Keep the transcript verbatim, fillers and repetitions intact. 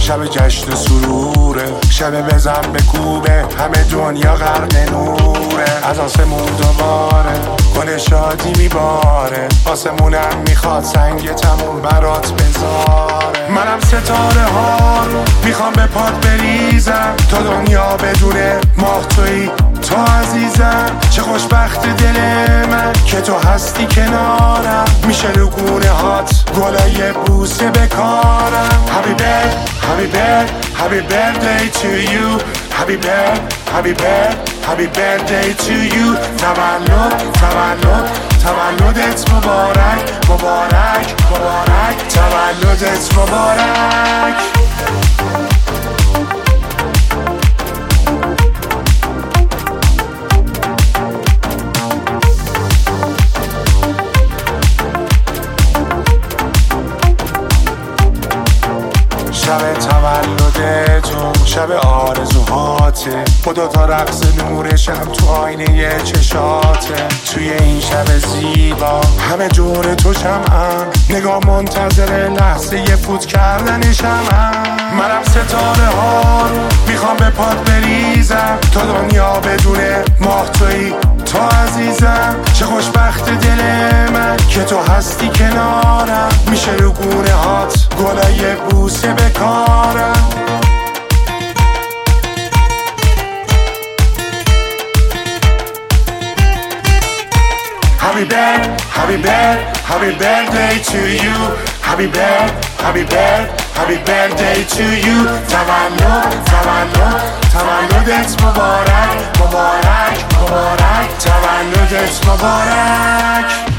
شب جشن سروره، شب بزن به کوبه، همه دنیا غرق نوره. از آسمون دوباره گل شادی میباره، آسمونم میخواد سنگ تموم برات بذاره. منم ستاره ها رو میخوام به پات بریزم، تا دنیا بدونه ماه تویی، تو عزیزم. چه خوشبخت دل من که تو هستی کنارم، میشه رو گونه هات گلای بوسه بکارم. Happy birthday, happy birthday, happy birthday to you. Happy birthday, happy birthday, happy birthday to you. تولد تولد تولدت مبارک مبارک مبارک، تولدت مبارک. شب تولد تو شب آرزوهاته، با دوتا رقص نورشم تو آینه چشاته. توی این شب زیبا همه دور تو شمعم، نگاه منتظر لحظه ی فوت کردن شمعم. منم ستاره ها رو میخوام به پات بریزم، تا دنیا بدونه ماه تویی، تو عزیزم. چه خوشبخت دل من که تو هستی کنارم، میشه رو گونه هات گلای بوسه بکارم. Happy birthday, happy birthday, happy birthday to you. Happy birthday, happy birthday, happy birthday to you. تولد تولد تولدت مبارک مبارک مبارک، تولدت مبارک.